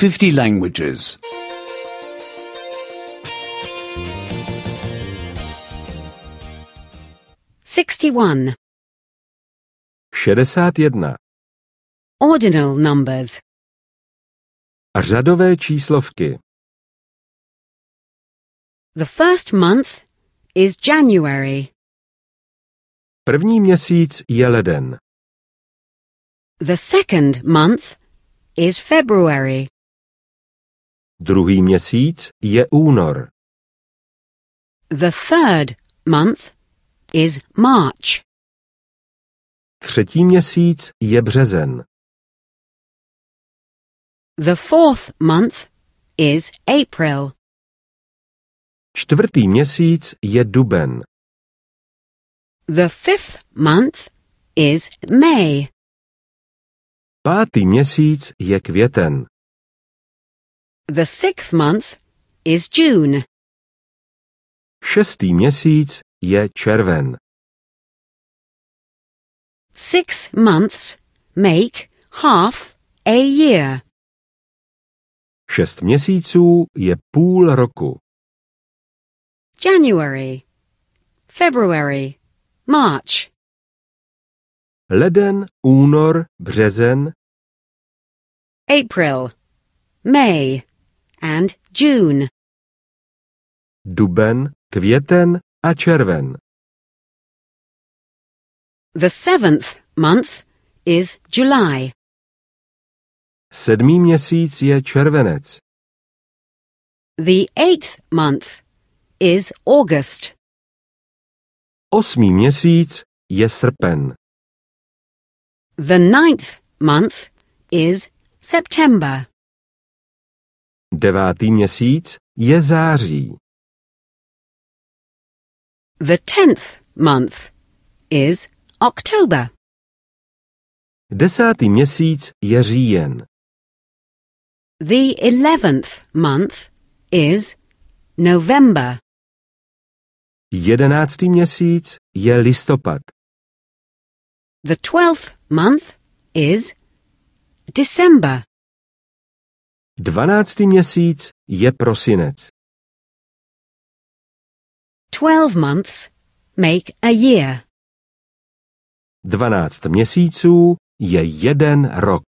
50 languages. 61. 61. Ordinal numbers. Řadové číslovky. The first month is January. První měsíc je leden. The second month is February. Druhý měsíc je únor. The third month is March. Třetí měsíc je březen. The fourth month is April. Čtvrtý měsíc je duben. The fifth month is May. Pátý měsíc je květen. The sixth month is June. Šestý měsíc je červen. 6 months make half a year. 6 měsíců je půl roku. January, February, March. Leden, únor, březen, April, May, and June. duben, květen a červen. The seventh month is July. Sedmý měsíc je červenec. The eighth month is August. Osmý měsíc je srpen. The ninth month is September. Devátý měsíc je září. The 10th month is October. Desátý měsíc je říjen. The 11th month is November. Jedenáctý měsíc je listopad. The 12th month is December. Dvanáctý měsíc je prosinec. 12 months make a year. 12 měsíců je jeden rok.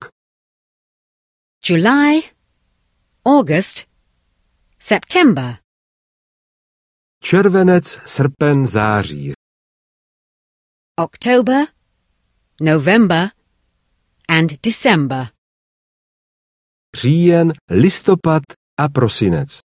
July, August, September. Červenec, srpen, září. October, November, and December. Říjen, listopad a prosinec.